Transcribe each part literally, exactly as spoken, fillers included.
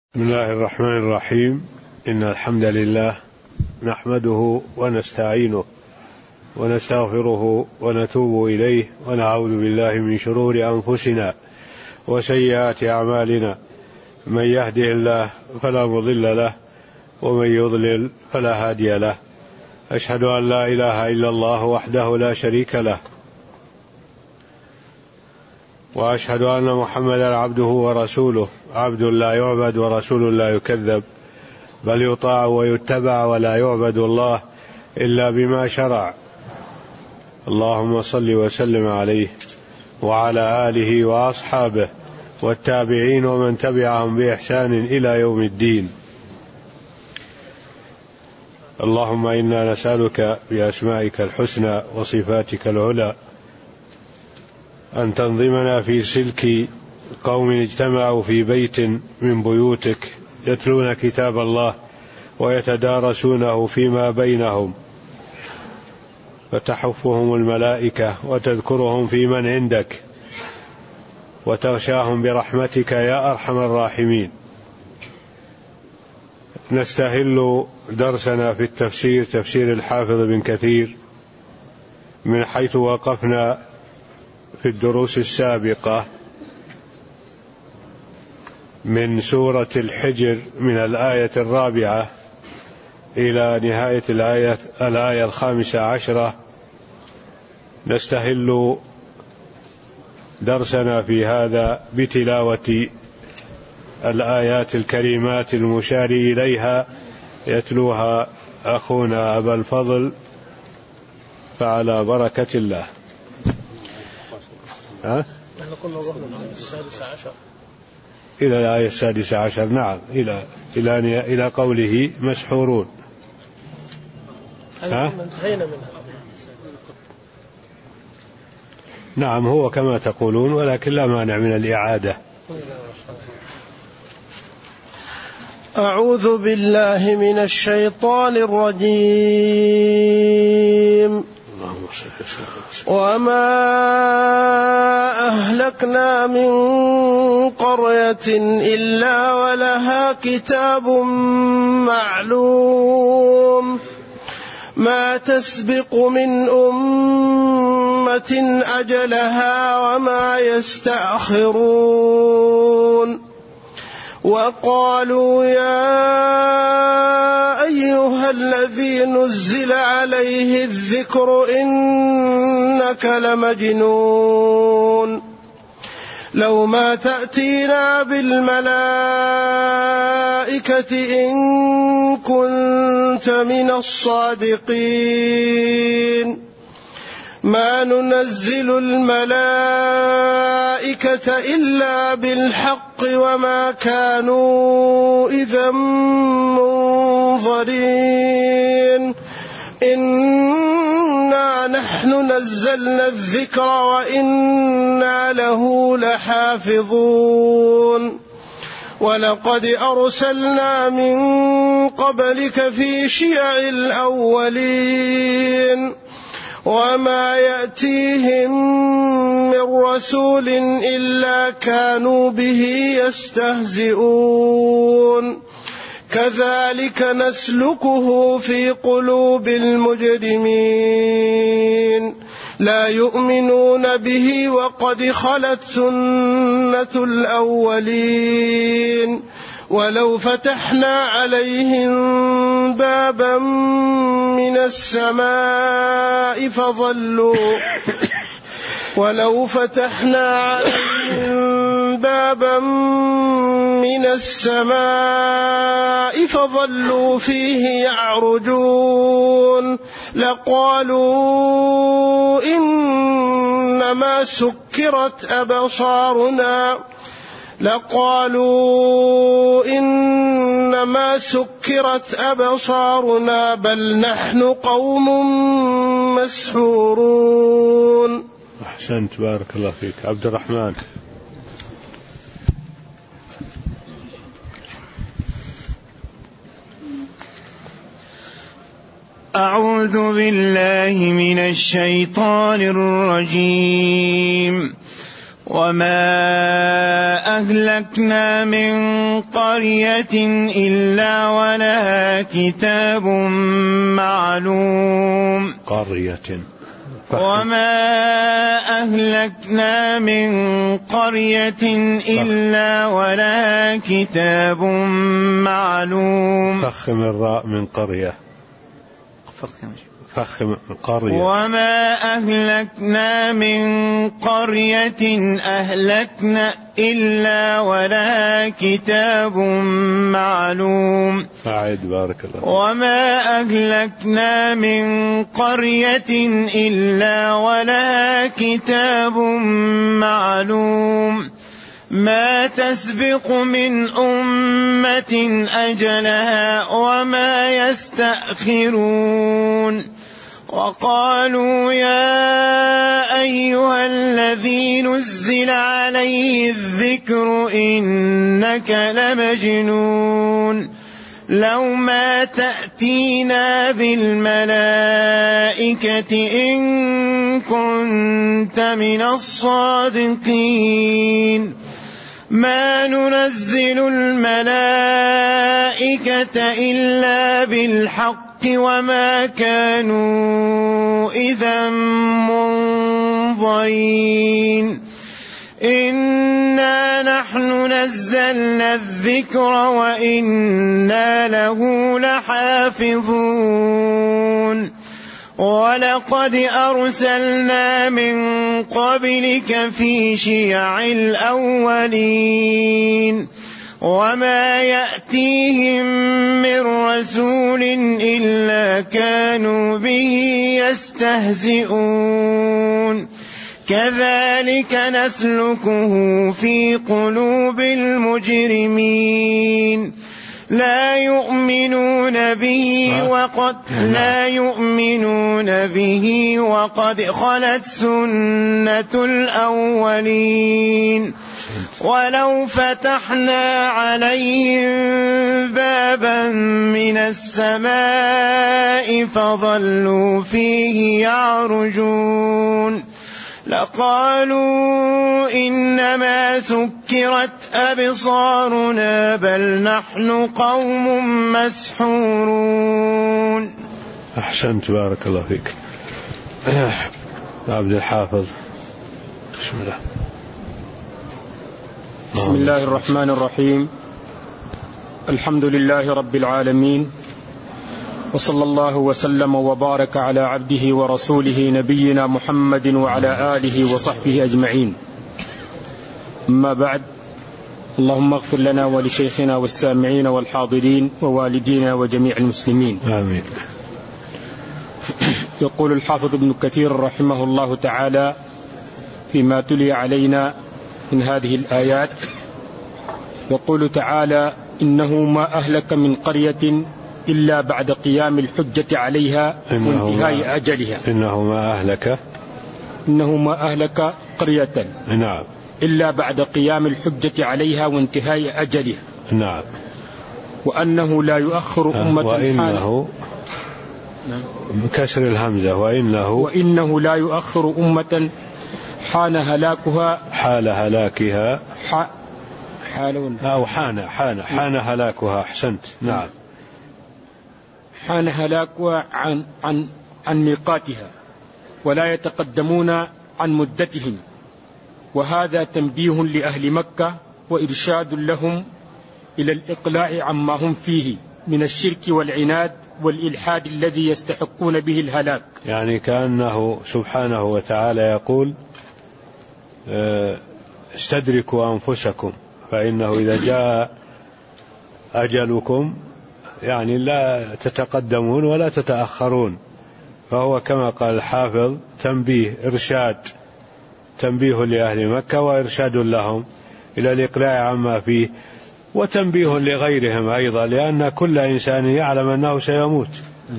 بسم الله الرحمن الرحيم. إن الحمد لله نحمده ونستعينه ونستغفره ونتوب إليه ونعوذ بالله من شرور أنفسنا وسيئات أعمالنا، من يهده الله فلا مضل له ومن يضلل فلا هادي له. أشهد أن لا إله إلا الله وحده لا شريك له، وأشهد أن محمدا عبده ورسوله، عبد لا يعبد ورسول لا يكذب، بل يطاع ويتبع ولا يعبد الله إلا بما شرع. اللهم صل وسلم عليه وعلى آله وأصحابه والتابعين ومن تبعهم بإحسان إلى يوم الدين. اللهم إنا نسألك بأسمائك الحسنى وصفاتك العلى أن تنظمنا في سلك قوم اجتمعوا في بيت من بيوتك يتلون كتاب الله ويتدارسونه فيما بينهم، فتحفهم الملائكة وتذكرهم في من عندك وتغشاهم برحمتك يا أرحم الراحمين. نستهل درسنا في التفسير، تفسير الحافظ بن كثير، من حيث وقفنا في الدروس السابقة من سورة الحجر من الآية الرابعة إلى نهاية الآية, الآية الخامسة عشرة. نستهل درسنا في هذا بتلاوة الآيات الكريمات المشار إليها، يتلوها أخونا أبا الفضل، فعلى بركة الله. ها؟ إلى الآية السادسة عشر. نعم، إلى إلى إلى قوله مسحورون. ها؟ نعم، هو كما تقولون، ولكن لا مانع من الإعادة. أعوذ بالله من الشيطان الرجيم. وما أهلكنا من قرية إلا ولها كتاب معلوم، ما تسبق من أمة أجلها وما يستأخرون. وقالوا يا أيها الذي نزل عليه الذكر إنك لمجنون، لو ما تأتينا بالملائكة إن كنت من الصادقين. ما ننزل الملائكة إلا بالحق وما كانوا إذا منظرين. إنا نحن نزلنا الذكر وإنا له لحافظون. ولقد أرسلنا من قبلك في شيع الأولين، وما يأتيهم من رسول إلا كانوا به يستهزئون. كذلك نسلكه في قلوب المجرمين، لا يؤمنون به وقد خلت سنة الأولين. ولو فتحنا عليهم بابا من السماء فظلوا ولو فتحنا عليهم بابا من السماء فظلوا فيه يعرجون لقالوا إنما سكرت أبصارنا لقالوا إنما سكرت أبصارنا بل نحن قوم مسحورون. أحسنت، بارك الله فيك. عبد الرحمن. أعوذ بالله من الشيطان الرجيم. وما أهلكنا من قرية إلا ولها كتاب معلوم قرية وما أهلكنا من قرية إلا ولها كتاب معلوم. فخم الراء من قرية فخم قرية. وما أهلكنا من قرية أهلكنا إلا ولها كتاب معلوم. أعد بارك الله. وما أهلكنا من قرية إلا ولها كتاب معلوم ما تسبق من أمة أجلها وما يستأخرون. وقالوا يا أيها الذي نزل عليه الذكر إنك لمجنون لو ما تأتينا بالملائكة إن كنت من الصادقين ما ننزل الملائكة إلا بالحق وما كانوا إذا منظرين إنا نحن نزلنا الذكر وإنا له لحافظون. ولقد أرسلنا من قبلك في شيع الأولين وما يأتيهم من رسول إلا كانوا به يستهزئون كذلك نسلكه في قلوب المجرمين لا يؤمنون به وقد لا يؤمنون به وقد خلت سنة الأولين ولو فتحنا عليهم بابا من السماء فظلوا فيه يعرجون لقالوا إنما سكرت أبصارنا بل نحن قوم مسحورون. أحسنت بارك الله فيك. عبد الحافظ بسم الله. بسم الله الرحمن الرحيم الحمد لله رب العالمين وصلى الله وسلم وبارك على عبده ورسوله نبينا محمد وعلى آله وصحبه أجمعين. أما بعد اللهم اغفر لنا ولشيخنا والسامعين والحاضرين ووالدينا وجميع المسلمين آمين. يقول الحافظ ابن كثير رحمه الله تعالى فيما تلي علينا من هذه الآيات يقول تعالى إنه ما أهلك من قرية إلا بعد قيام الحجة عليها وانتهاء أجلها. إنه ما أهلك إنه ما أهلك قرية نعم إلا بعد قيام الحجة عليها وانتهاء أجلها. نعم. وأنه لا يؤخر أمة وإنه بكسر الهمزة وإنه وإنه لا يؤخر أمة حان هلاكها حال هلاكها ح... حال أو حان حان حان هلاكها. أحسنت. نعم. حان هلاكها عن عن عن ميقاتها ولا يتقدمون عن مدتهم. وهذا تنبيه لأهل مكة وإرشاد لهم إلى الإقلاع عما هم فيه من الشرك والعناد والإلحاد الذي يستحقون به الهلاك. يعني كأنه سبحانه وتعالى يقول استدركوا أنفسكم فإنه إذا جاء أجلكم يعني لا تتقدمون ولا تتأخرون. فهو كما قال الحافظ تنبيه إرشاد تنبيه لأهل مكة وإرشاد لهم إلى الإقلاع عما فيه وتنبيه لغيرهم أيضا لأن كل إنسان يعلم أنه سيموت.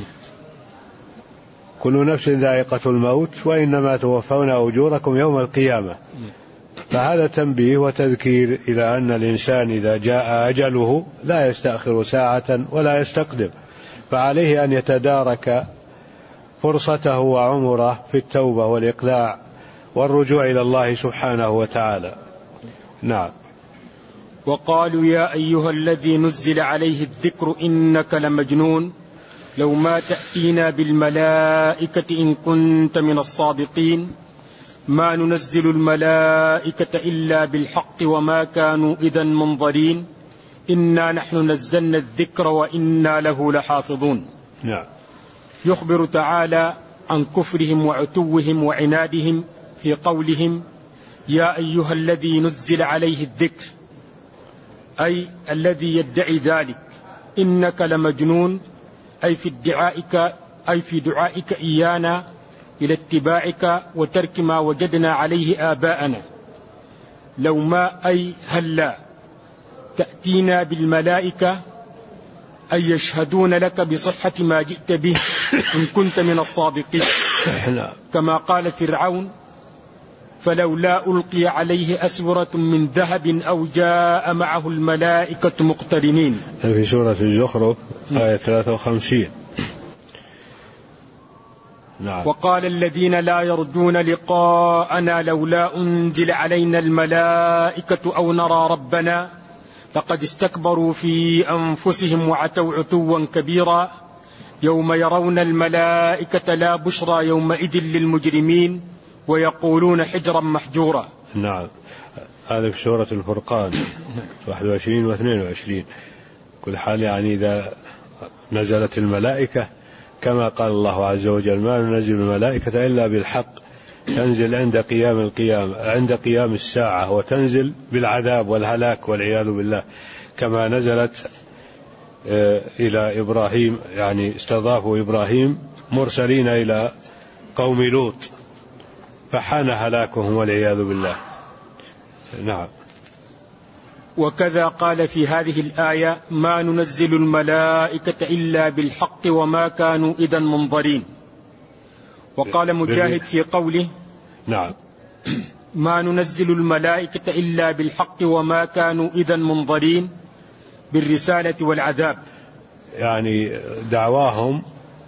كل نفس ذائقة الموت وإنما توفون أجوركم يوم القيامة. فهذا تنبيه وتذكير إلى أن الإنسان إذا جاء أجله لا يستأخر ساعة ولا يستقدم فعليه أن يتدارك فرصته وعمره في التوبة والإقلاع والرجوع إلى الله سبحانه وتعالى. نعم. وقالوا يا أيها الذي نزل عليه الذكر إنك لمجنون لو ما تأتينا بالملائكة إن كنت من الصادقين ما ننزل الملائكة إلا بالحق وما كانوا إذا منظرين إنا نحن نزلنا الذكر وإنا له لحافظون. نعم. يخبر تعالى عن كفرهم وعتوهم وعنادهم في قولهم يا أيها الذي نزل عليه الذكر، أي الذي يدعي ذلك، إنك لمجنون، أي في ادعائك أي في دعائك إيانا إلى اتباعك وترك ما وجدنا عليه آباءنا. لو ما أي هلا تأتينا بالملائكة، أي يشهدون لك بصحة ما جئت به إن كنت من الصادقين، كما قال فرعون فلولا ألقي عليه أسورة من ذهب أو جاء معه الملائكة مقترنين، في سورة الزخرف آية ثلاثة وخمسين. نعم. وقال الذين لا يرجون لقاءنا لولا أنزل علينا الملائكة أو نرى ربنا لقد استكبروا في أنفسهم وعتوا عتوا كبيرا يوم يرون الملائكة لا بشرى يومئذ للمجرمين ويقولون حجرا محجورا. نعم. هذا في سورة الفرقان واحد وعشرين واثنين وعشرين. كل حال يعني إذا نزلت الملائكة كما قال الله عز وجل ما ننزل الملائكة إلا بالحق، تنزل عند قيام القيامة عند قيام الساعة، وتنزل بالعذاب والهلاك والعياذ بالله، كما نزلت إلى إبراهيم، يعني استضافوا إبراهيم مرسلين إلى قوم لوط فحان هلاكهم والعياذ بالله. نعم. وكذا قال في هذه الآية ما ننزل الملائكة إلا بالحق وما كانوا إذا منظرين. وقال مجاهد في قوله نعم ما ننزل الملائكة إلا بالحق وما كانوا إذا منظرين بالرسالة والعذاب، يعني دعواهم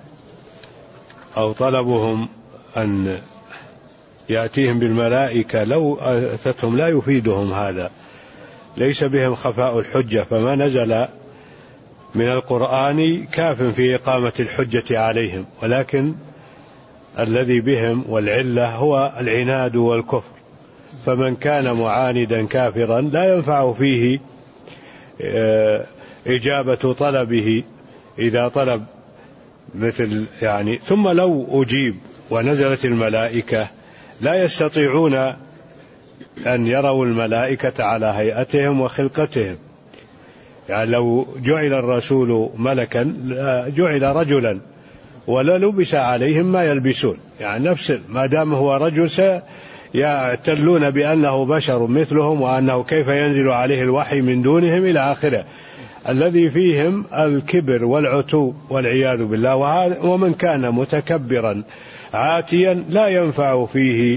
أو طلبهم أن يأتيهم بالملائكة لو أتتهم لا يفيدهم هذا، ليس بهم خفاء الحجة، فما نزل من القرآن كاف في إقامة الحجة عليهم، ولكن الذي بهم والعلة هو العناد والكفر، فمن كان معاندا كافرا لا ينفع فيه إجابة طلبه إذا طلب مثل يعني. ثم لو أجيب ونزلت الملائكة لا يستطيعون أن يروا الملائكة على هيئتهم وخلقتهم، يعني لو جعل الرسول ملكا جعل رجلا ولا لبس عليهم ما يلبسون، يعني نفس ما دام هو رجل سيعتلون بأنه بشر مثلهم وأنه كيف ينزل عليه الوحي من دونهم إلى آخره. الذي فيهم الكبر والعتو والعياذ بالله، ومن كان متكبرا عاتيا لا ينفع فيه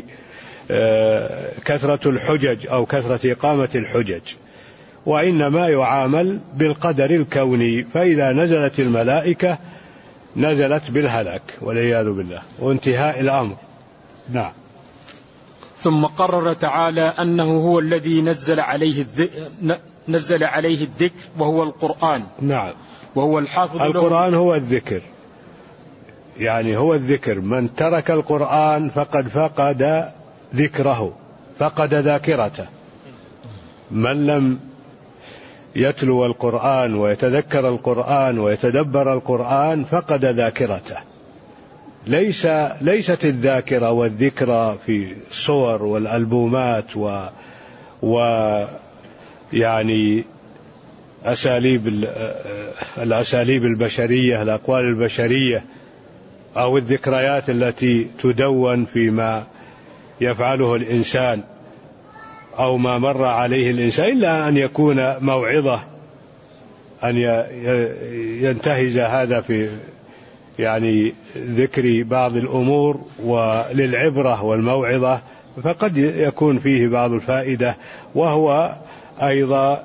كثرة الحجج أو كثرة إقامة الحجج، وإنما يعامل بالقدر الكوني، فإذا نزلت الملائكة نزلت بالهلاك والعياذ بالله وانتهاء الأمر. نعم. ثم قرر تعالى أنه هو الذي نزل عليه الذكر نزل عليه الذكر وهو القرآن. نعم. وهو الحافظ له. القرآن هو الذكر، يعني هو الذكر، من ترك القرآن فقد فقد ذكره، فقد ذاكرته. من لم يتلو القرآن ويتذكر القرآن ويتدبر القرآن فقد ذاكرته. ليس ليست الذاكرة والذكرى في الصور والألبومات و, و يعني أساليب الأساليب البشرية، الأقوال البشرية، أو الذكريات التي تدون فيما يفعله الإنسان أو ما مر عليه الإنسان، إلا أن يكون موعظة، أن ينتهز هذا في يعني ذكر بعض الأمور وللعبرة والموعظة، فقد يكون فيه بعض الفائدة، وهو أيضا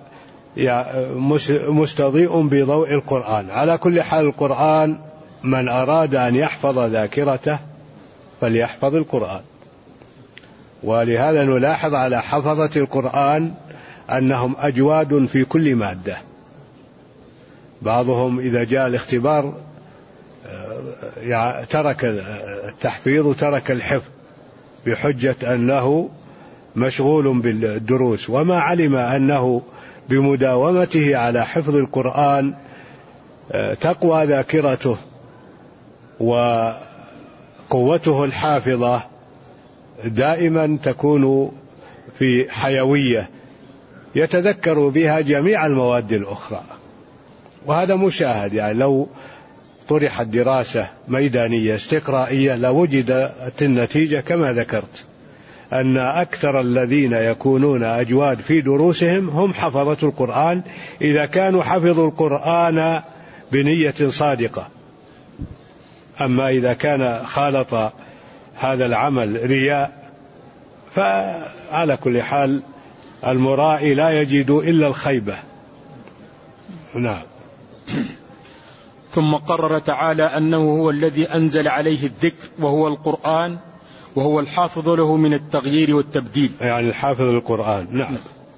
مستضيء بضوء القرآن. على كل حال القرآن من أراد أن يحفظ ذاكرته فليحفظ القرآن. ولهذا نلاحظ على حفظة القرآن أنهم أجواد في كل مادة. بعضهم إذا جاء الاختبار ترك التحفيظ وترك الحفظ بحجة أنه مشغول بالدروس، وما علم أنه بمداومته على حفظ القرآن تقوى ذاكرته وقوته الحافظة دائما تكون في حيوية يتذكر بها جميع المواد الأخرى. وهذا مشاهد، يعني لو طرحت دراسة ميدانية استقرائية لوجدت النتيجة كما ذكرت، أن أكثر الذين يكونون أجواد في دروسهم هم حفظة القرآن، إذا كانوا حفظوا القرآن بنية صادقة. أما إذا كان خالط هذا العمل رياء فعلى كل حال المرائي لا يجد إلا الخيبة. نعم. ثم قرر تعالى أنه هو الذي أنزل عليه الذكر وهو القرآن، وهو الحافظ له من التغيير والتبديل، يعني الحافظ للقرآن. نعم.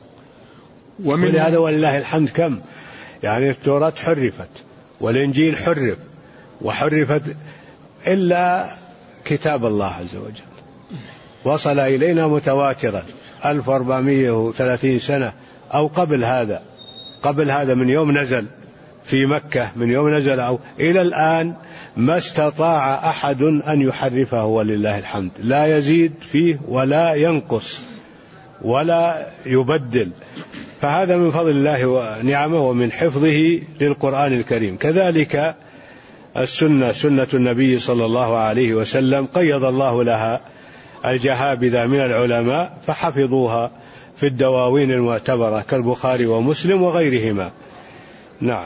ولهذا ولله الحمد كم يعني التوراة حرفت والإنجيل حرف وحرفت إلا كتاب الله عز وجل وصل إلينا متواترا ألف وأربعمائة وثلاثين سنة أو قبل هذا، قبل هذا من يوم نزل في مكة، من يوم نزل أو إلى الآن ما استطاع أحد أن يحرفه ولله الحمد، لا يزيد فيه ولا ينقص ولا يبدل. فهذا من فضل الله ونعمه ومن حفظه للقرآن الكريم. كذلك السنة، سنة النبي صلى الله عليه وسلم قيض الله لها الجهابذة من العلماء فحفظوها في الدواوين المعتبرة كالبخاري ومسلم وغيرهما. نعم.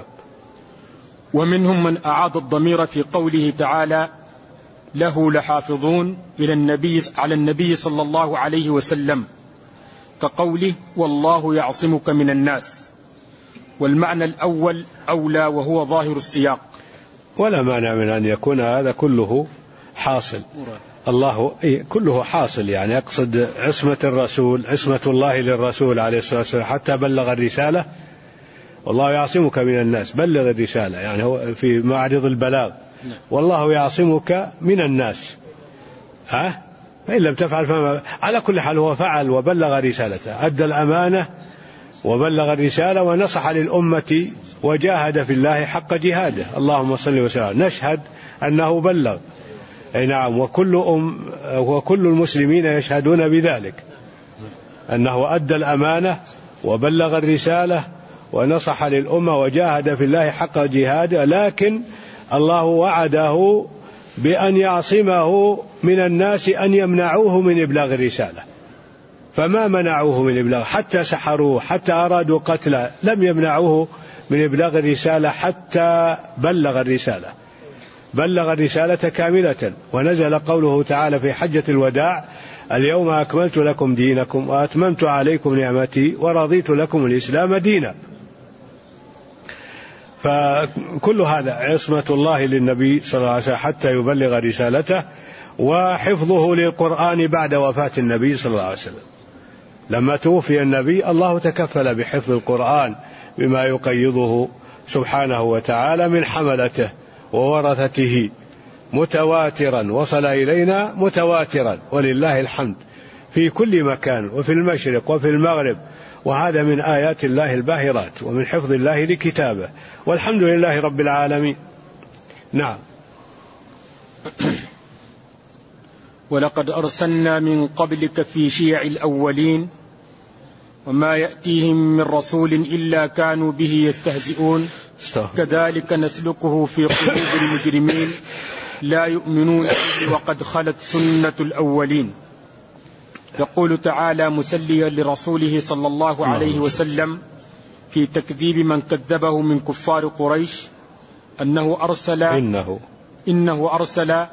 ومنهم من أعاد الضمير في قوله تعالى له لحافظون إلى النبي على النبي صلى الله عليه وسلم، كقوله والله يعصمك من الناس، والمعنى الأول أولى وهو ظاهر السياق. ولا مانع من أن يكون هذا كله حاصل، الله كله حاصل، يعني أقصد عصمة الرسول، عصمة الله للرسول عليه الصلاة والسلام حتى بلغ الرسالة. والله يعصمك من الناس، بلغ الرسالة، يعني هو في معرض البلاغ. والله يعصمك من الناس، ها فإن لم تفعل فما. على كل حال هو فعل وبلغ رسالته، أدى الأمانة وبلغ الرسالة ونصح للأمة وجاهد في الله حق جهاده. اللهم صل وسلم. نشهد أنه بلغ، أي نعم، وكل أم وكل المسلمين يشهدون بذلك، أنه أدى الأمانة وبلغ الرسالة ونصح للأمة وجاهد في الله حق جهاده، لكن الله وعده بأن يعصمه من الناس، أن يمنعوه من إبلاغ الرسالة، فما منعوه من إبلاغ، حتى سحروه، حتى أرادوا قتله، لم يمنعوه من إبلاغ الرسالة حتى بلغ الرسالة، بلغ الرسالة كاملة. ونزل قوله تعالى في حجة الوداع اليوم أكملت لكم دينكم وأتممت عليكم نعمتي ورضيت لكم الإسلام دينا. فكل هذا عصمة الله للنبي صلى الله عليه وسلم حتى يبلغ رسالته، وحفظه للقرآن بعد وفاة النبي صلى الله عليه وسلم. لما توفي النبي الله تكفل بحفظ القرآن بما يقيضه سبحانه وتعالى من حملته وورثته متواترا، وصل إلينا متواترا ولله الحمد في كل مكان وفي المشرق وفي المغرب، وهذا من آيات الله الباهرات ومن حفظ الله لكتابه، والحمد لله رب العالمين. نعم. ولقد أرسلنا من قبلك في شيع الأولين وما يأتيهم من رسول إلا كانوا به يستهزئون كذلك نسلكه في قلوب المجرمين لا يؤمنون به وقد خلت سنة الأولين. يقول تعالى مسليا لرسوله صلى الله عليه وسلم في تكذيب من كذبه من كفار قريش أنه أرسل إنه, إنه أرسل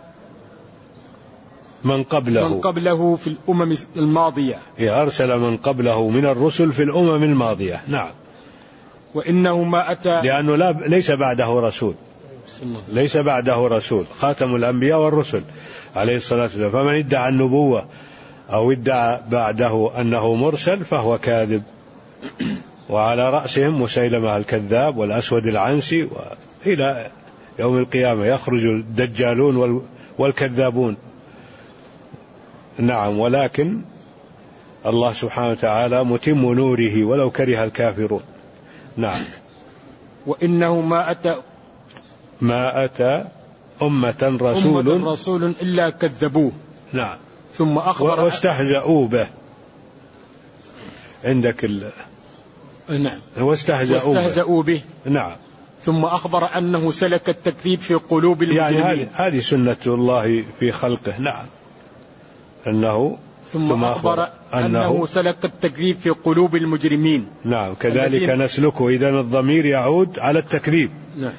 من قبله, من قبله في الأمم الماضية، أرسل من قبله من الرسل في الأمم الماضية. نعم. وإنه ما أتى، لأنه لا ليس بعده رسول، ليس بعده رسول، خاتم الأنبياء والرسل عليه الصلاة والسلام. فمن ادعى النبوة أو ادعى بعده أنه مرسل فهو كاذب. وعلى رأسهم مسيلمة الكذاب والأسود العنسي، وإلى يوم القيامة يخرج الدجالون والكذابون. نعم، ولكن الله سبحانه وتعالى متم نوره ولو كره الكافرون. نعم. وإنه ما أتى ما أتى أمة رسول, أمة رسول إلا كذبوه. نعم. ثم أخبر واستهزأوا به عندك ال... نعم. واستهزأوا, واستهزأوا به. به. نعم. ثم أخبر أنه سلك التكذيب في قلوب المجرمين. يعني هذه سنة الله في خلقه. نعم. أنه ثم, ثم أخبر أنه, أنه سلك التكذيب في قلوب المجرمين. نعم. كذلك نسلكه، إذن الضمير يعود على التكذيب. نعم.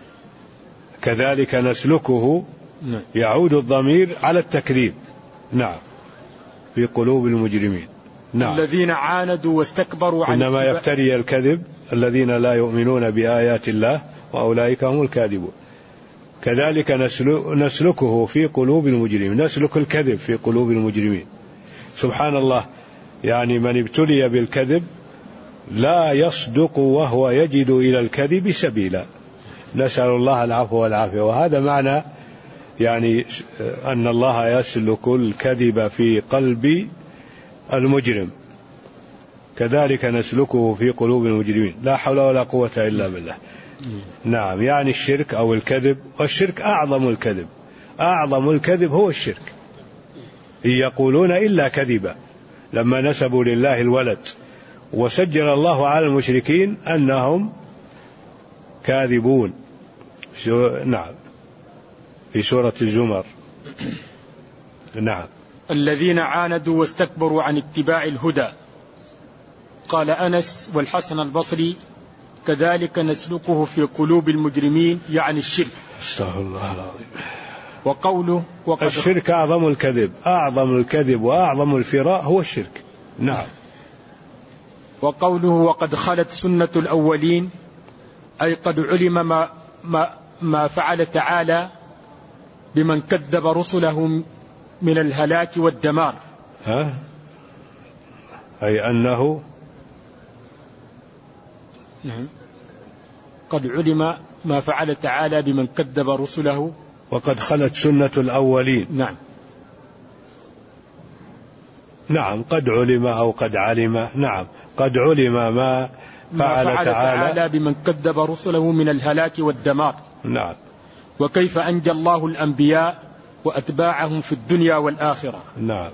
كذلك نسلكه نعم. يعود الضمير على التكذيب. نعم. في قلوب المجرمين. نعم. الذين عاندوا واستكبروا عن إنما يفتري الكذب الذين لا يؤمنون بآيات الله وأولئك هم الكاذبون. كذلك نسلكه في قلوب المجرمين، نسلك الكذب في قلوب المجرمين. سبحان الله، يعني من ابتلي بالكذب لا يصدق وهو يجد إلى الكذب سبيلا. نسأل الله العفو والعافية. وهذا معنى يعني أن الله يسلك الكذب في قلب المجرم. كذلك نسلكه في قلوب المجرمين. لا حول ولا قوة إلا بالله. نعم. يعني الشرك أو الكذب، والشرك أعظم الكذب، أعظم الكذب هو الشرك. إن يقولون إلا كذبا، لما نسبوا لله الولد وسجل الله على المشركين أنهم كاذبون. نعم. في سورة الزمر. نعم. الذين عاندوا واستكبروا عن اتباع الهدى. قال أنس والحسن البصري: كذلك نسلكه في قلوب المجرمين، يعني الشرك. استغفر الله العظيم. وقوله وقد الشرك أعظم الكذب، أعظم الكذب وأعظم الفراء هو الشرك. نعم. وقوله وقد خلت سنة الأولين، أي قد علم ما, ما, ما فعل تعالى بمن كذب رسله من الهلاك والدمار. ها؟ أي أنه نعم. قد علم ما فعل تعالى بمن كذب رسله. وقد خلت سنة الأولين. نعم. نعم. قد علم أو قد علم. نعم. قد علم ما فعل, ما فعل تعالى, تعالى بمن كذب رسله من الهلاك والدمار. نعم. وكيف أنجى الله الأنبياء وأتباعهم في الدنيا والآخرة. نعم.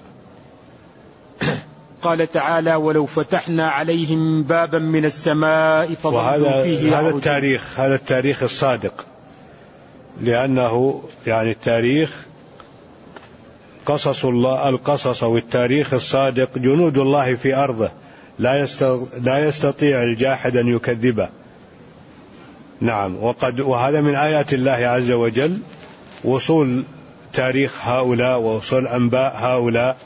قال تعالى: ولو فتحنا عليهم بابا من السماء فظلوا فيه. هذا التاريخ، هذا التاريخ الصادق، لأنه يعني التاريخ قصص الله، القصص والتاريخ الصادق جنود الله في أرضه، لا لا يستطيع الجاحد أن يكذبه. نعم. وقد وهذا من آيات الله عز وجل، وصول تاريخ هؤلاء ووصول أنباء هؤلاء،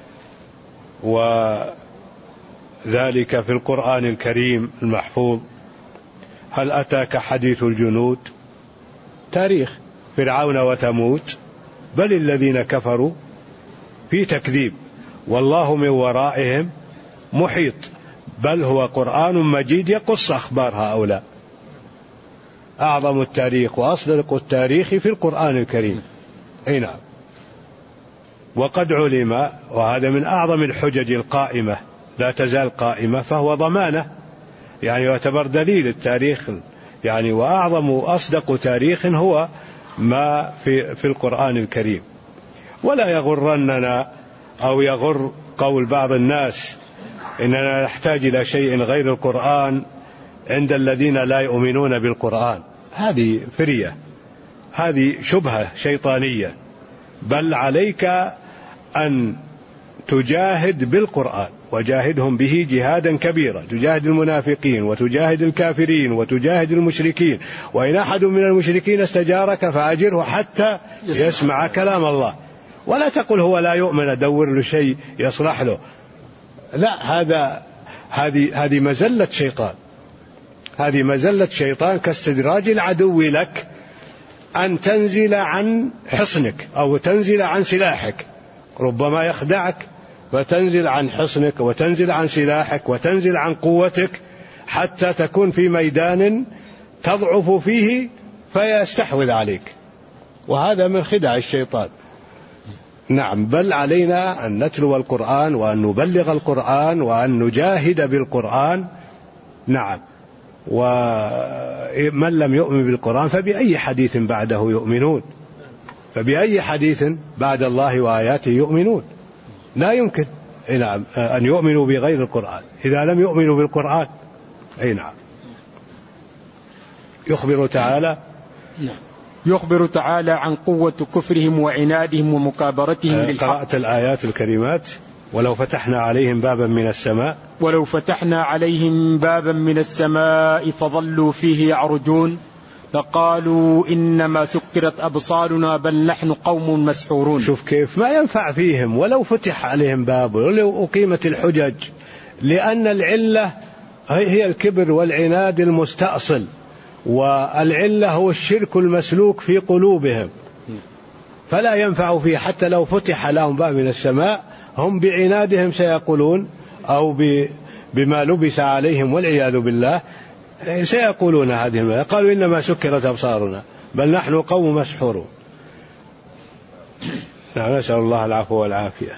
وذلك في القرآن الكريم المحفوظ. هل أتاك حديث الجنود؟ تاريخ فرعون وثمود. بل الذين كفروا في تكذيب، والله من ورائهم محيط. بل هو قرآن مجيد يقص أخبار هؤلاء. أعظم التاريخ وأصدق التاريخ في القرآن الكريم. أي نعم. وقد علم، وهذا من أعظم الحجج القائمة، لا تزال قائمة، فهو ضمانة، يعني يعتبر دليل التاريخ يعني. وأعظم وأصدق تاريخ هو ما في, في القرآن الكريم. ولا يغرننا أو يغر قول بعض الناس إننا نحتاج إلى شيء غير القرآن عند الذين لا يؤمنون بالقرآن. هذه فرية، هذه شبهة شيطانية. بل عليك أن تجاهد بالقرآن، وجاهدهم به جهادا كبيرا. تجاهد المنافقين وتجاهد الكافرين وتجاهد المشركين. وإن أحد من المشركين استجارك فأجره حتى يسمع كلام الله. ولا تقل هو لا يؤمن دور له شيء يصلح له. لا، هذا هذه هذه مزلة شيطان، هذه مزلة شيطان كاستدراج العدو لك أن تنزل عن حصنك أو تنزل عن سلاحك. ربما يخدعك فتنزل عن حصنك وتنزل عن سلاحك وتنزل عن قوتك حتى تكون في ميدان تضعف فيه فيستحوذ عليك، وهذا من خدع الشيطان. نعم، بل علينا أن نتلو القرآن وأن نبلغ القرآن وأن نجاهد بالقرآن. نعم، ومن لم يؤمن بالقرآن فبأي حديث بعده يؤمنون؟ فبأي حديث بعد الله وآياته يؤمنون؟ لا يمكن نعم أن يؤمنوا بغير القرآن إذا لم يؤمنوا بالقرآن. أي نعم. يخبر تعالى يخبر تعالى عن قوة كفرهم وعنادهم ومكابرتهم للحق. قرأت الآيات الكريمات: ولو فتحنا عليهم بابا من السماء ولو فتحنا عليهم بابا من السماء فظلوا فيه يعرجون لقالوا إنما سكرت أبصارنا بل نحن قوم مسحورون. شوف كيف ما ينفع فيهم ولو فتح عليهم باب ولو أقيمت الحجج، لأن العلة هي الكبر والعناد المستأصل، والعلة هو الشرك المسلوك في قلوبهم، فلا ينفع فيه حتى لو فتح لهم باب من السماء. هم بعنادهم سيقولون أو بما لبس عليهم والعياذ بالله سيقولون هذه، قالوا إنما سكرت أبصارنا بل نحن قوم مسحورون. نسأل الله العفو والعافية.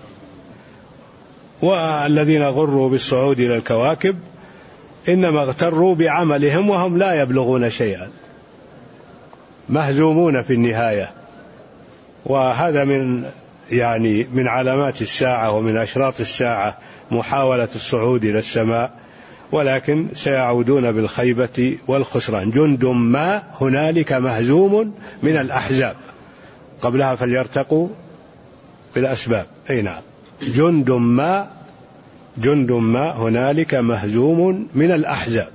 والذين غروا بالصعود إلى الكواكب إنما اغتروا بعملهم وهم لا يبلغون شيئا، مهزومون في النهاية. وهذا من يعني من علامات الساعة ومن أشراط الساعة محاولة الصعود إلى السماء، ولكن سيعودون بالخيبة والخسران. جند ما هنالك مهزوم من الأحزاب، قبلها فليرتقوا بالأسباب. أي نعم، جند ما جند ما هنالك مهزوم من الأحزاب.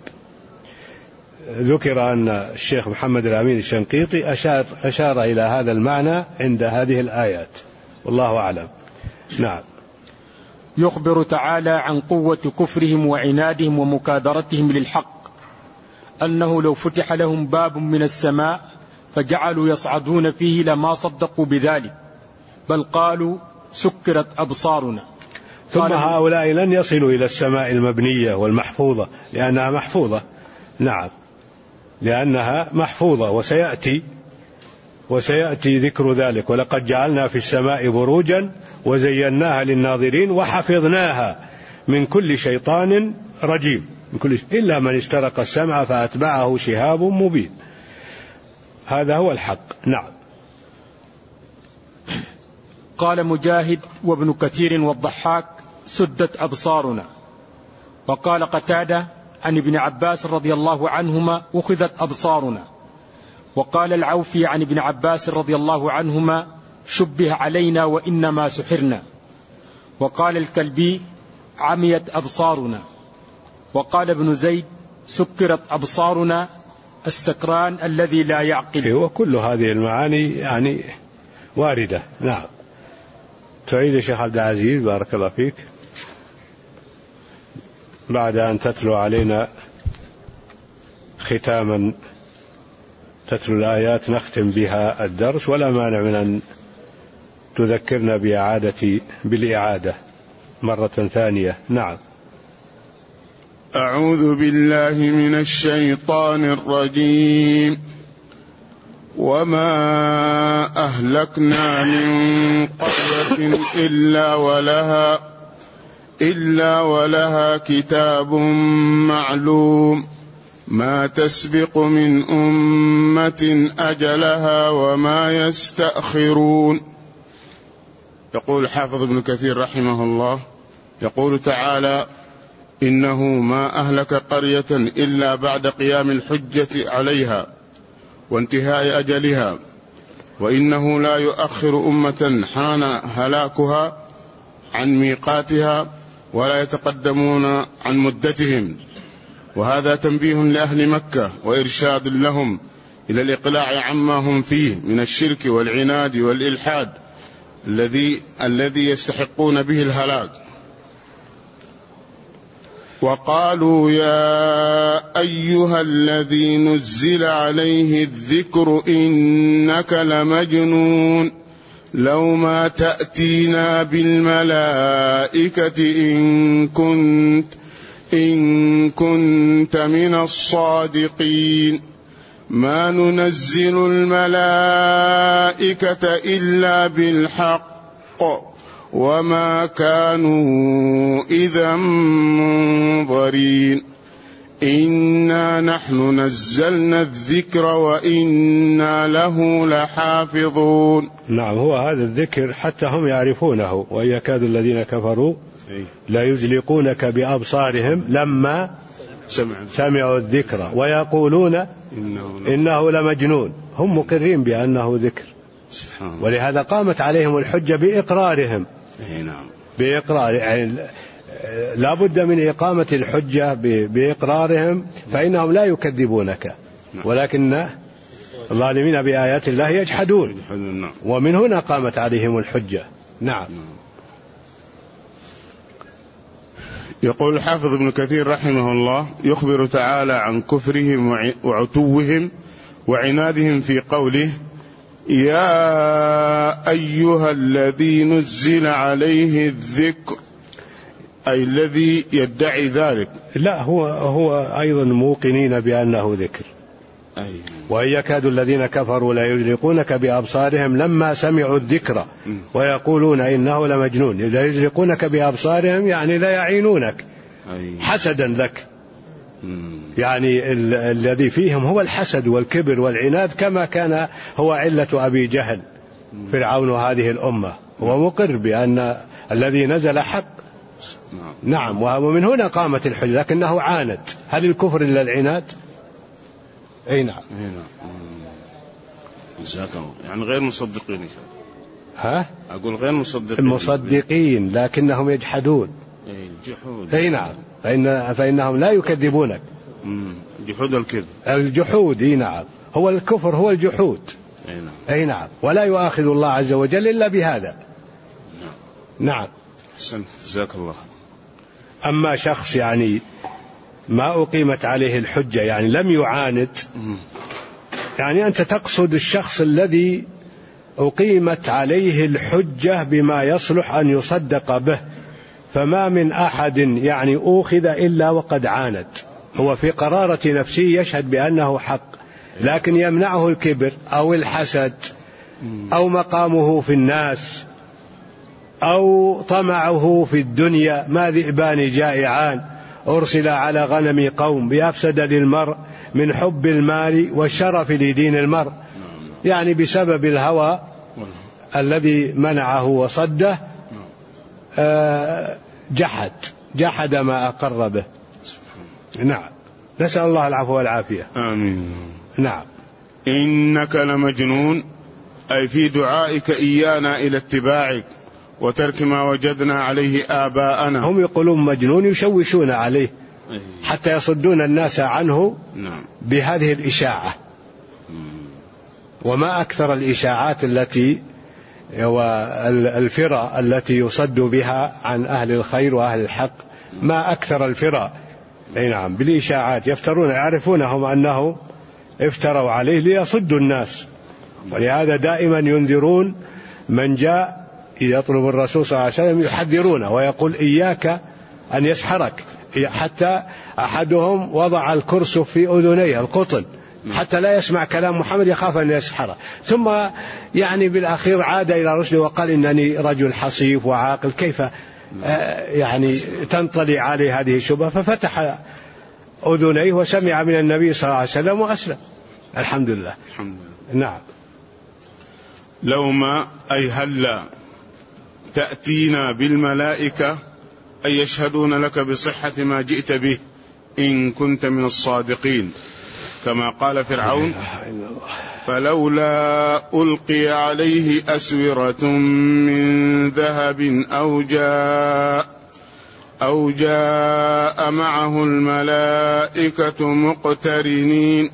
ذكر أن الشيخ محمد الأمين الشنقيطي أشار, أشار إلى هذا المعنى عند هذه الآيات، والله أعلم. نعم. يخبر تعالى عن قوة كفرهم وعنادهم ومكابرتهم للحق، أنه لو فتح لهم باب من السماء فجعلوا يصعدون فيه لما صدقوا بذلك، بل قالوا سكرت أبصارنا. ثم هؤلاء لن يصلوا إلى السماء المبنية والمحفوظة لأنها محفوظة. نعم، لأنها محفوظة، وسيأتي وسيأتي ذكر ذلك: ولقد جعلنا في السماء بروجا وزيناها للناظرين وحفظناها من كل شيطان رجيم، من كل إلا من استرق السمع فأتبعه شهاب مبين. هذا هو الحق. نعم. قال مجاهد وابن كثير والضحاك: سدت أبصارنا. وقال قتادة عن ابن عباس رضي الله عنهما: أخذت أبصارنا. وقال العوفي عن ابن عباس رضي الله عنهما: شبه علينا وإنما سحرنا. وقال الكلبي: عميت أبصارنا. وقال ابن زيد: سكرت أبصارنا، السكران الذي لا يعقل. وكل هذه المعاني يعني واردة. نعم. تعيد يا شيخ عبد العزيز بارك الله فيك بعد أن تتلو علينا ختاما، تتلو الآيات نختم بها الدرس، ولا مانع من أن تذكرنا بإعادة بالإعادة مرة ثانية. نعم. أعوذ بالله من الشيطان الرجيم. وما أهلكنا من قرية إلا ولها إلا ولها كتاب معلوم ما تسبق من أمة أجلها وما يستأخرون. يقول حافظ ابن كثير رحمه الله: يقول تعالى: إنه ما أهلك قرية إلا بعد قيام الحجة عليها وانتهاء أجلها، وإنه لا يؤخر أمة حان هلاكها عن ميقاتها ولا يتقدمون عن مدتهم. وهذا تنبيه لأهل مكة وإرشاد لهم إلى الإقلاع عما هم فيه من الشرك والعناد والإلحاد الذي الذي يستحقون به الهلاك. وقالوا: يا أيها الذي نزل عليه الذكر إنك لمجنون لو ما تأتينا بالملائكة إن كنت إن كنت من الصادقين ما ننزل الملائكة إلا بالحق وما كانوا إذا منظرين إنا نحن نزلنا الذكر وإنا له لحافظون. نعم، هو هذا الذكر حتى هم يعرفونه، وإن يكاد الذين كفروا لا يزلقونك بأبصارهم لما سمعوا الذكر ويقولون إنه لمجنون. هم مقرين بأنه ذكر، ولهذا قامت عليهم الحجة بإقرارهم. بإقرار يعني لا بد من إقامة الحجة بإقرارهم، فإنهم لا يكذبونك، ولكن الظالمين بآيات الله يجحدون، ومن هنا قامت عليهم الحجة. نعم. يقول الحافظ ابن كثير رحمه الله يخبر تعالى عن كفرهم وعتوهم وعنادهم في قوله يا أيها الذي نزل عليه الذكر، أي الذي يدعي ذلك. لا، هو هو أيضا موقنين بأنه ذكر. أي. وإن يكاد الذين كفروا لا يزلقونك بأبصارهم لما سمعوا الذكر ويقولون إنه لمجنون. لا يزلقونك بأبصارهم يعني لا يعينونك حسدا لك، يعني ال- الذي فيهم هو الحسد والكبر والعناد، كما كان هو علة أبي جهل فرعون هذه الأمة. هو مقر بأن الذي نزل حق. نعم، ومن هنا قامت الحجة، لكنه عاند. هل الكفر إلا العناد؟ أي نعم. يعني غير مصدقين. ها؟ أقول غير مصدقين. المصدقين لكنهم يجحدون. الجحود. أي نعم، فإن فإنهم لا يكذبونك. جحود الكذب. الجحود. أي نعم، هو الكفر هو الجحود. أي نعم. أي نعم، ولا يؤاخذ الله عز وجل إلا بهذا. نعم. نعم. حسن، جزاك الله. أما شخص يعني ما أقيمت عليه الحجة، يعني لم يعاند، يعني أنت تقصد الشخص الذي أقيمت عليه الحجة بما يصلح أن يصدق به، فما من أحد يعني أوخذ إلا وقد عاند. هو في قرارة نفسه يشهد بأنه حق، لكن يمنعه الكبر أو الحسد أو مقامه في الناس أو طمعه في الدنيا. ما ذئبان جائعان أرسل على غنم قوم بأفسد للمرء من حب المال والشرف لدين المرء. يعني بسبب الهوى الذي منعه وصده جحد جحد ما أقر به. نعم، نسأل الله العفو والعافية. آمين. نعم. إنك لمجنون، أي في دعائك إيانا إلى اتباعك وترك ما وجدنا عليه آباءنا. هم يقولون مجنون، يشوشون عليه حتى يصدون الناس عنه بهذه الإشاعة. وما أكثر الإشاعات التي والفرى التي يصد بها عن أهل الخير وأهل الحق، ما أكثر الفرى. أي نعم، بالإشاعات يفترون، يعرفونهم أنه افتروا عليه ليصدوا الناس. ولهذا دائما ينذرون من جاء يطلب الرسول صلى الله عليه وسلم، يحذرونه ويقول إياك أن يسحرك. حتى أحدهم وضع الكرس في أذنيه القطن حتى لا يسمع كلام محمد، يخاف أن يسحره. ثم يعني بالأخير عاد إلى رشده وقال إنني رجل حصيف وعاقل، كيف يعني تنطلي عليه هذه الشبهة؟ ففتح أذنيه وسمع من النبي صلى الله عليه وسلم وأسلم. الحمد لله. الحمد لله. نعم. لو ما أي هلا تأتينا بالملائكة، أي يشهدون لك بصحة ما جئت به إن كنت من الصادقين، كما قال فرعون فلولا ألقي عليه أسورة من ذهب أو جاء أو جاء معه الملائكة مقترنين.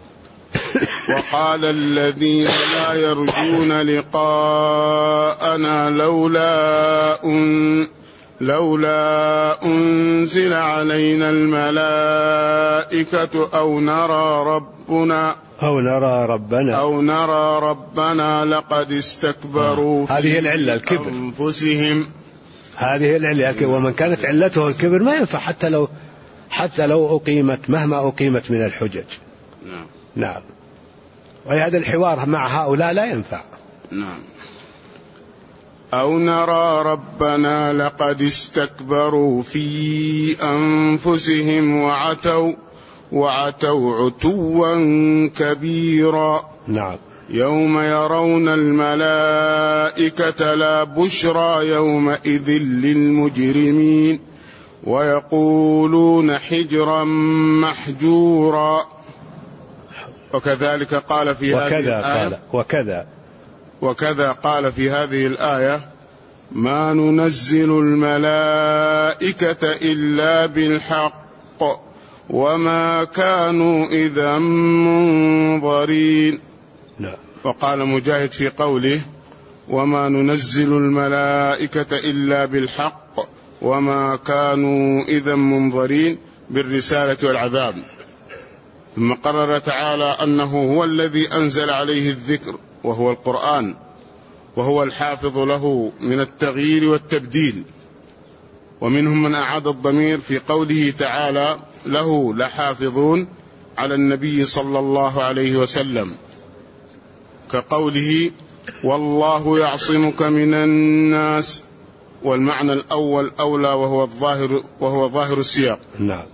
وقال الذين لا يرجون لقاءنا لولا أن لولا أنزل علينا الملائكة أو نرى ربنا أو نرى ربنا أو نرى ربنا لقد استكبروا آه. هذه العلة الكبر أنفسهم. هذه العلة، ومن كانت علته الكبر ما ينفع حتى لو حتى لو أقيمت مهما أقيمت من الحجج. نعم. نعم. وهذا الحوار مع هؤلاء لا ينفع. نعم. أو نرى ربنا لقد استكبروا في أنفسهم وعتوا وعتوا عتوا كبيرا. نعم. يوم يرون الملائكة لا بشرى يومئذ للمجرمين ويقولون حجرا محجورا. وكذلك قال في هذه الآية قال وكذا وكذا قال في هذه الآية ما ننزل الملائكة إلا بالحق وما كانوا إذا منظرين. نعم. وقال مجاهد في قوله وما ننزل الملائكة إلا بالحق وما كانوا إذا منظرين بالرسالة والعذاب. ثم قرر تعالى أنه هو الذي أنزل عليه الذكر وهو القرآن، وهو الحافظ له من التغيير والتبديل. ومنهم من أعاد الضمير في قوله تعالى له لحافظون على النبي صلى الله عليه وسلم، كقوله والله يعصمك من الناس، والمعنى الأول أولى وهو الظاهر وهو ظاهر السياق. نعم.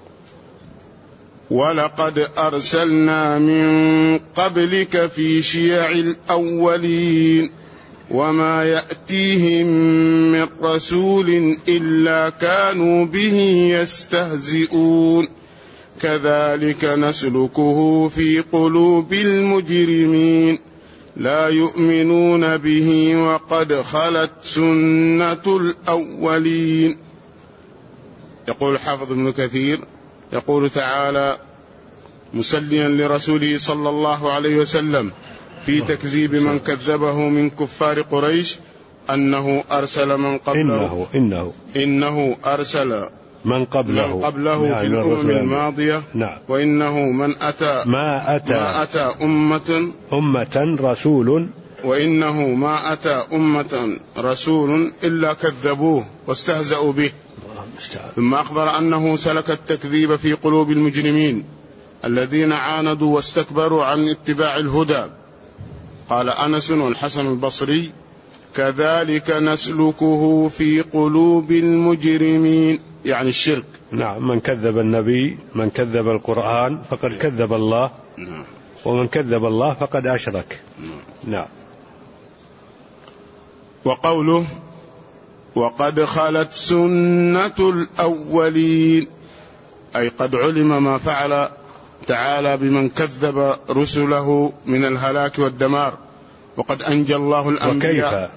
ولقد أرسلنا من قبلك في شيع الأولين وما يأتيهم من رسول إلا كانوا به يستهزئون كذلك نسلكه في قلوب المجرمين لا يؤمنون به وقد خلت سنة الأولين. يقول حافظ ابن كثير يقول تعالى مسليا لرسوله صلى الله عليه وسلم في تكذيب من كذبه من كفار قريش أنه أرسل من قبله إنه, إنه, إنه أرسل من قبله, من قبله يعني في الأمم الماضية. نعم. وإنه من أتى ما أتى, ما أتى أمة أمة رسول وإنه ما أتى أمة رسول إلا كذبوه واستهزأوا به. ثم أخبر أنه سلك التكذيب في قلوب المجرمين الذين عاندوا واستكبروا عن اتباع الهدى. قال أنس والحسن البصري كذلك نسلكه في قلوب المجرمين، يعني الشرك. نعم. من كذب النبي من كذب القرآن فقد كذب الله، ومن كذب الله فقد أشرك. نعم. وقوله وقد خلت سنة الأولين، أي قد علم ما فعل تعالى بمن كذب رسله من الهلاك والدمار، وقد أنجى الله الأنبياء.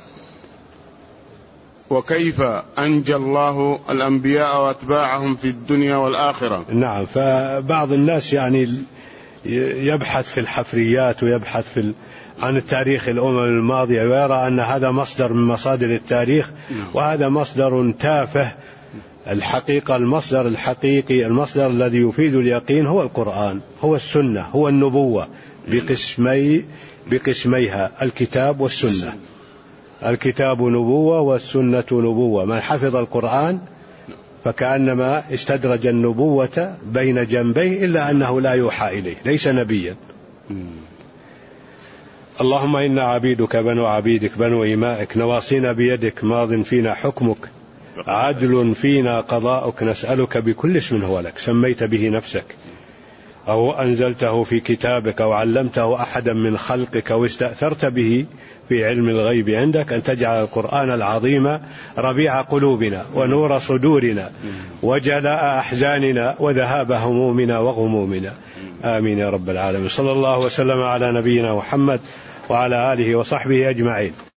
وكيف, وكيف أنجى الله الأنبياء وأتباعهم في الدنيا والآخرة. نعم. فبعض الناس يعني يبحث في الحفريات ويبحث في عن التاريخ الأمم الماضية ويرى أن هذا مصدر من مصادر التاريخ، وهذا مصدر تافه. الحقيقة المصدر الحقيقي المصدر الذي يفيد اليقين هو القرآن، هو السنة، هو النبوة بقسمي بقسميها الكتاب والسنة. الكتاب نبوة والسنة نبوة. من حفظ القرآن فكأنما استدرج النبوة بين جنبيه، إلا أنه لا يوحى إليه، ليس نبيا. اللهم إنا عبيدك بنو عبيدك بنو إمائك نواصينا بيدك ماض فينا حكمك عدل فينا قضاؤك نسألك بكل اسم هو لك سميت به نفسك أو أنزلته في كتابك أو علمته أحدا من خلقك أو استأثرت به في علم الغيب عندك أن تجعل القرآن العظيم ربيع قلوبنا ونور صدورنا وجلاء أحزاننا وذهاب همومنا وغمومنا. آمين يا رب العالمين. صلى الله وسلم على نبينا محمد وعلى آله وصحبه أجمعين.